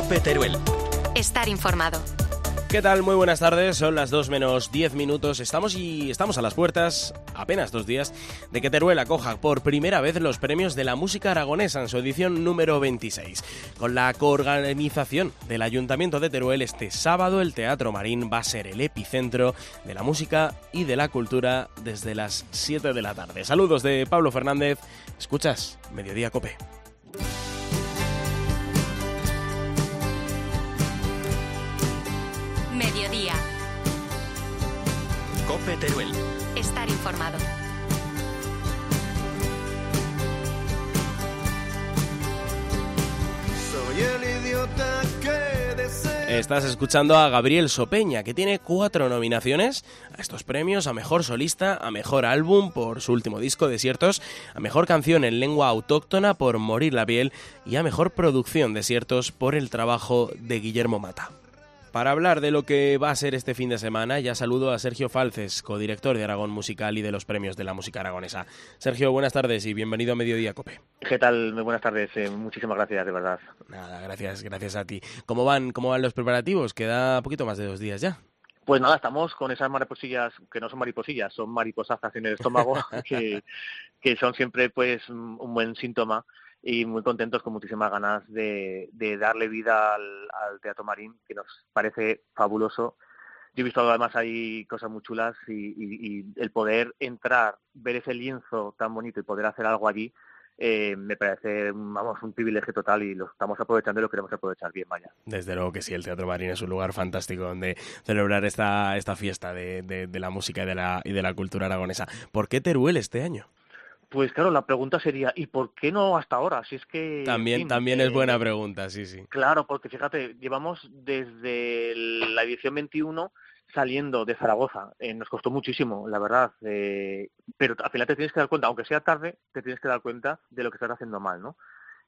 COPE Teruel. Estar informado. ¿Qué tal? Muy buenas tardes, son las 2 menos 10 minutos. Estamos a las puertas, apenas 2 días, de que Teruel acoja por primera vez los premios de la música aragonesa en su edición número 26. Con la coorganización del Ayuntamiento de Teruel, este sábado el Teatro Marín va a ser el epicentro de la música y de la cultura desde las 7 de la tarde. Saludos de Pablo Fernández, escuchas Mediodía COPE. Mediodía. COPE Teruel. Estar informado. Soy el idiota que desea. Estás escuchando a Gabriel Sopeña, que tiene 4 nominaciones a estos premios: a Mejor Solista, a Mejor Álbum por su último disco, Desiertos, a Mejor Canción en Lengua Autóctona por Morir la Piel y a Mejor Producción, Desiertos, por el trabajo de Guillermo Mata. Para hablar de lo que va a ser este fin de semana, ya saludo a Sergio Falces, codirector de Aragón Musical y de los premios de la música aragonesa. Sergio, buenas tardes y bienvenido a Mediodía COPE. ¿Qué tal? Muy buenas tardes. Muchísimas gracias, de verdad. Nada, gracias a ti. ¿Cómo van los preparativos? Queda poquito más de 2 días ya. Pues nada, estamos con esas mariposillas, que no son mariposillas, son mariposazas en el estómago, que son siempre pues un buen síntoma, y muy contentos, con muchísimas ganas de darle vida al Teatro Marín, que nos parece fabuloso. Yo he visto además ahí cosas muy chulas y el poder entrar, ver ese lienzo tan bonito y poder hacer algo allí, me parece, un privilegio total, y lo estamos aprovechando y lo queremos aprovechar bien, vaya. Desde luego que sí, el Teatro Marín es un lugar fantástico donde celebrar esta fiesta de la música y de la cultura aragonesa. ¿Por qué Teruel este año? Pues claro, la pregunta sería, ¿y por qué no hasta ahora? Si es que... También es buena pregunta, sí. Claro, porque fíjate, llevamos desde la edición 21 saliendo de Zaragoza. Nos costó muchísimo, la verdad, pero al final te tienes que dar cuenta, aunque sea tarde, te tienes que dar cuenta de lo que estás haciendo mal, ¿no?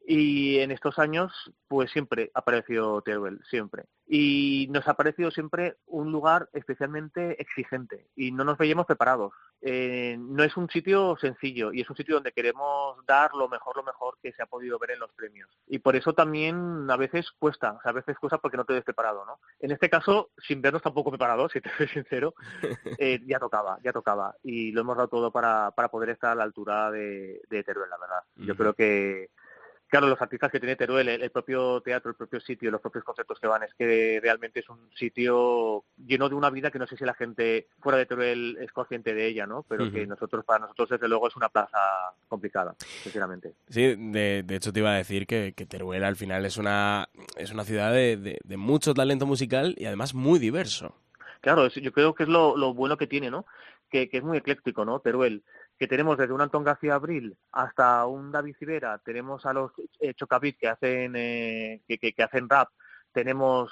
Y en estos años, pues siempre apareció Teruel, siempre. Y nos ha parecido siempre un lugar especialmente exigente y no nos veíamos preparados. No es un sitio sencillo y es un sitio donde queremos dar lo mejor que se ha podido ver en los premios. Y por eso también a veces cuesta porque no te ves preparado, ¿no? En este caso, sin vernos tampoco preparados, si te soy sincero, ya tocaba. Y lo hemos dado todo para poder estar a la altura de Teruel, la verdad. Yo creo que... Claro, los artistas que tiene Teruel, el propio teatro, el propio sitio, los propios conceptos que van, es que realmente es un sitio lleno de una vida que no sé si la gente fuera de Teruel es consciente de ella, ¿no? Pero que para nosotros desde luego es una plaza complicada, sinceramente. Sí, de hecho te iba a decir que Teruel al final es una ciudad de mucho talento musical y además muy diverso. Claro, yo creo que es lo bueno que tiene, ¿no? Que es muy ecléctico, ¿no? Teruel, que tenemos desde un Antón García Abril hasta un David Civera, tenemos a los Chocavit que hacen que hacen rap, tenemos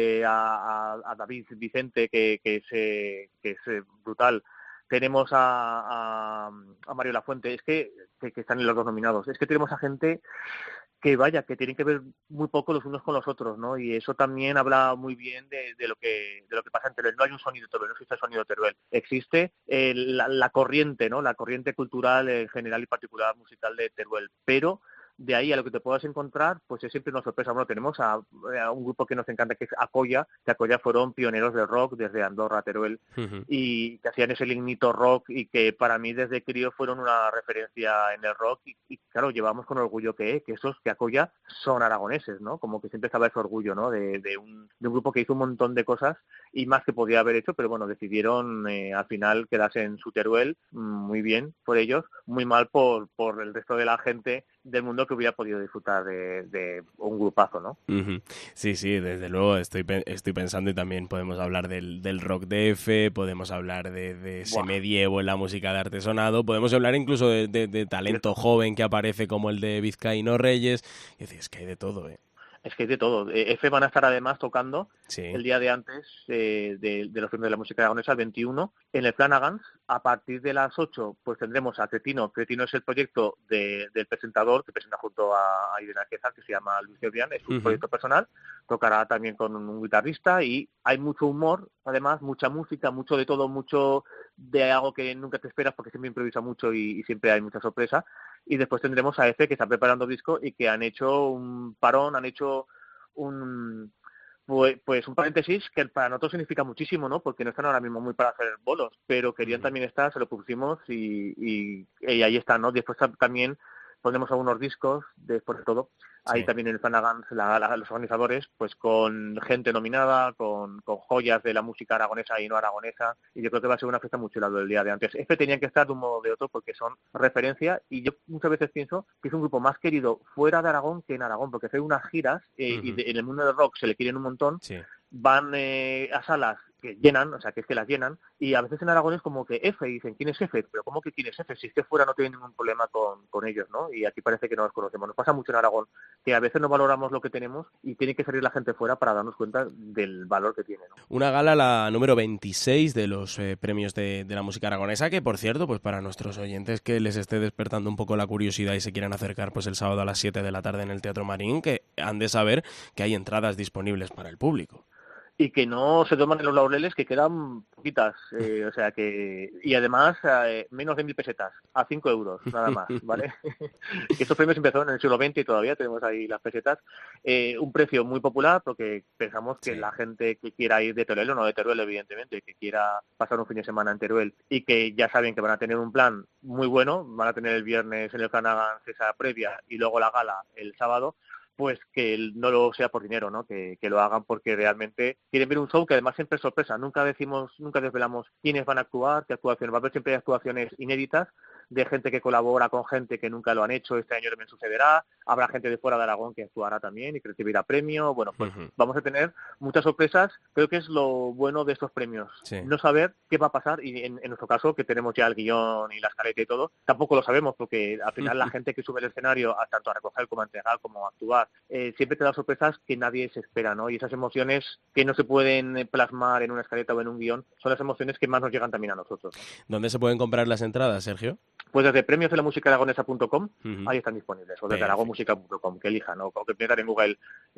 a David Vicente que es brutal, tenemos a Mario Lafuente, es que están en los 2 nominados, es que tenemos a gente que tienen que ver muy poco los unos con los otros, ¿no? Y eso también habla muy bien de lo que pasa en Teruel. No hay un sonido Teruel, no existe el sonido Teruel. Existe la corriente, ¿no? La corriente cultural en general y particular musical de Teruel. Pero de ahí a lo que te puedas encontrar, pues es siempre una sorpresa. Bueno, tenemos a un grupo que nos encanta, que es Acoya, que Acoya fueron pioneros del rock desde Andorra a Teruel, y que hacían ese lignito rock, y que para mí desde crío fueron una referencia en el rock, y claro, llevamos con orgullo que Acoya son aragoneses, ¿no? Como que siempre estaba ese orgullo, ¿no? De un grupo que hizo un montón de cosas y más que podía haber hecho, pero bueno, decidieron al final quedarse en su Teruel. Muy bien por ellos, muy mal por el resto de la gente del mundo que hubiera podido disfrutar de un grupazo, ¿no? Sí, desde luego estoy pensando, y también podemos hablar del rock DF, podemos hablar de ese medievo en la música de artesonado, podemos hablar incluso de talento joven que aparece como el de Vizcaíno Reyes, y es que hay de todo, Es que hay de todo. F van a estar además tocando el día de antes de los premios de la música aragonesa, el 21, en el Flanagan's. A partir de las 8 pues tendremos a Cretino. Cretino es el proyecto del presentador que presenta junto a Irene Alquezar, que se llama Luis Cebrián, es un proyecto personal. Tocará también con un guitarrista y hay mucho humor, además, mucha música, mucho de todo, mucho de algo que nunca te esperas porque siempre improvisa mucho y siempre hay mucha sorpresa. Y después tendremos a F, que está preparando disco y que han hecho un parón, han hecho pues un paréntesis que para nosotros significa muchísimo, ¿no? Porque no están ahora mismo muy para hacer bolos, pero querían también estar, se lo pusimos y ahí está, ¿no? Después también ponemos algunos discos, después de todo, ahí Sí. también en el Flanagan, los organizadores, pues con gente nominada, con joyas de la música aragonesa y no aragonesa, y yo creo que va a ser una fiesta muy chula del día de antes. Tenían que estar de un modo o de otro porque son referencia, y yo muchas veces pienso que es un grupo más querido fuera de Aragón que en Aragón, porque hace unas giras, y en el mundo del rock se le quieren un montón, Sí. van a salas que llenan, o sea, que es que las llenan, y a veces en Aragón es como que F, y dicen, ¿quién es F? Pero ¿cómo que quién es F? Si es que fuera no tiene ningún problema con ellos, ¿no? Y aquí parece que no los conocemos. Nos pasa mucho en Aragón, que a veces no valoramos lo que tenemos y tiene que salir la gente fuera para darnos cuenta del valor que tiene, ¿no? Una gala, la número 26 de los premios de la música aragonesa, que por cierto, pues para nuestros oyentes que les esté despertando un poco la curiosidad y se quieran acercar pues el sábado a las 7 de la tarde en el Teatro Marín, que han de saber que hay entradas disponibles para el público. Y que no se toman en los laureles, que quedan poquitas, o sea que, y además menos de 1.000 pesetas, a 5 euros nada más, ¿vale? Que estos premios empezaron en el siglo XX y todavía tenemos ahí las pesetas, un precio muy popular porque pensamos que la gente que quiera ir de Teruel, o no de Teruel evidentemente, que quiera pasar un fin de semana en Teruel y que ya saben que van a tener un plan muy bueno, van a tener el viernes en el Flanagan esa previa y luego la gala el sábado, pues que no lo sea por dinero, ¿no? Que lo hagan porque realmente quieren ver un show que además siempre es sorpresa. Nunca desvelamos quiénes van a actuar, qué actuaciones. Va a haber siempre actuaciones inéditas de gente que colabora con gente que nunca lo han hecho. Este año también sucederá. Habrá gente de fuera de Aragón que actuará también y que recibirá premio. Bueno, pues vamos a tener muchas sorpresas. Creo que es lo bueno de estos premios. Sí. No saber qué va a pasar y en nuestro caso, que tenemos ya el guión y la escaleta y todo, tampoco lo sabemos porque al final la gente que sube al escenario, tanto a recoger como a entregar como a actuar, siempre te da sorpresas que nadie se espera, ¿no? Y esas emociones que no se pueden plasmar en una escaleta o en un guión son las emociones que más nos llegan también a nosotros. ¿Dónde se pueden comprar las entradas, Sergio? Pues desde premiosdelamusicaragonesa.com, ahí están disponibles, o desde Perfecto. aragonmusica.com, que elijan, o que metan en Google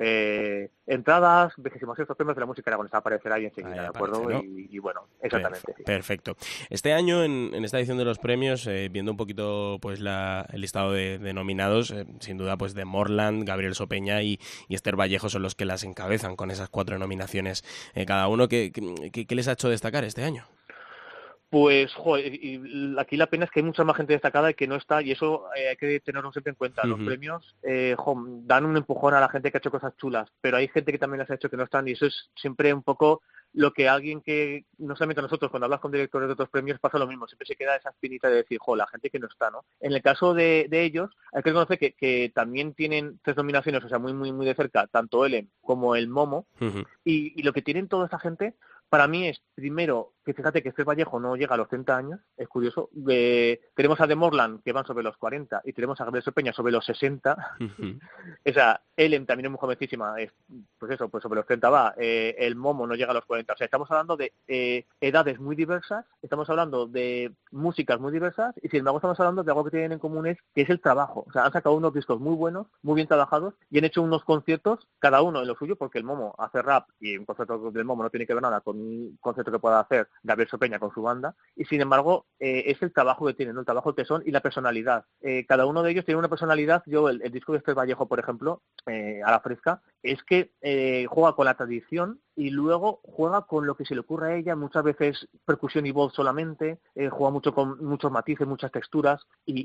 entradas, 26º premios de la música aragonesa, aparecerá ahí enseguida, Ahí ¿de acuerdo? aparece, ¿no? Y bueno, exactamente. Sí. Perfecto. Este año, en esta edición de los premios, viendo un poquito pues el listado de nominados, sin duda pues de Morland, Gabriel Sopeña y Esther Vallejo son los que las encabezan con esas 4 nominaciones cada uno. ¿Qué les ha hecho destacar este año? Pues, joder, y aquí la pena es que hay mucha más gente destacada y que no está, y eso hay que tenerlo siempre en cuenta. Los premios dan un empujón a la gente que ha hecho cosas chulas, pero hay gente que también las ha hecho que no están, y eso es siempre un poco lo que alguien que, no solamente nosotros, cuando hablas con directores de otros premios pasa lo mismo, siempre se queda esa espinita de decir, la gente que no está, ¿no? En el caso de ellos, hay que reconocer que también tienen 3 nominaciones, o sea, muy, muy, muy de cerca, tanto Ellen como el Momo, y lo que tienen toda esta gente, para mí es, primero, que fíjate que Esther Vallejo no llega a los 30 años, es curioso. Tenemos a The Morland, que van sobre los 40, y tenemos a Gabriel Sopeña sobre los 60. O sea, Ellen también es muy jovencísima, pues sobre los 30 va. El Momo no llega a los 40. O sea, estamos hablando de edades muy diversas, estamos hablando de músicas muy diversas, y sin embargo estamos hablando de algo que tienen en común, que es el trabajo. O sea, han sacado unos discos muy buenos, muy bien trabajados, y han hecho unos conciertos, cada uno en lo suyo, porque el Momo hace rap, y un concierto del Momo no tiene que ver nada con un concierto que pueda hacer Gabriel Sopeña con su banda, y sin embargo es el trabajo que tienen, ¿no? El trabajo que son y la personalidad. Cada uno de ellos tiene una personalidad. Yo, el disco de Esther Vallejo, por ejemplo, a la fresca, es que juega con la tradición y luego juega con lo que se le ocurre a ella, muchas veces percusión y voz solamente, juega mucho con muchos matices, muchas texturas,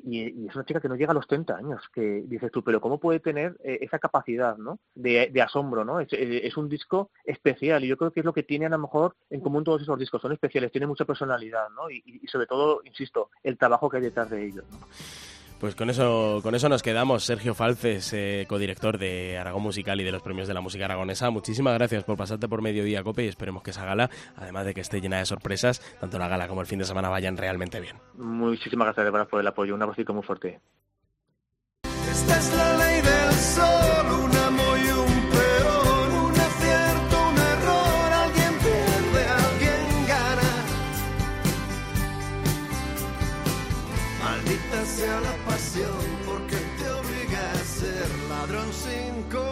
y es una chica que no llega a los 30 años, que dices tú, pero ¿cómo puede tener esa capacidad, ¿no? de asombro, ¿no? Es un disco especial, y yo creo que es lo que tienen a lo mejor en común todos esos discos, son especiales, tienen mucha personalidad, ¿no? Y sobre todo, insisto, el trabajo que hay detrás de ellos, ¿no? Pues con eso nos quedamos. Sergio Falces, codirector de Aragón Musical y de los premios de la música aragonesa. Muchísimas gracias por pasarte por Mediodía Cope, y esperemos que esa gala, además de que esté llena de sorpresas, tanto la gala como el fin de semana vayan realmente bien. Muchísimas gracias por el apoyo, un abrazo muy fuerte. Esta es la ley del sol, un amo y un peón, un acierto, un error, alguien pierde, alguien gana. Maldita sea la pasión, porque te obliga a ser ladrón sin corazón.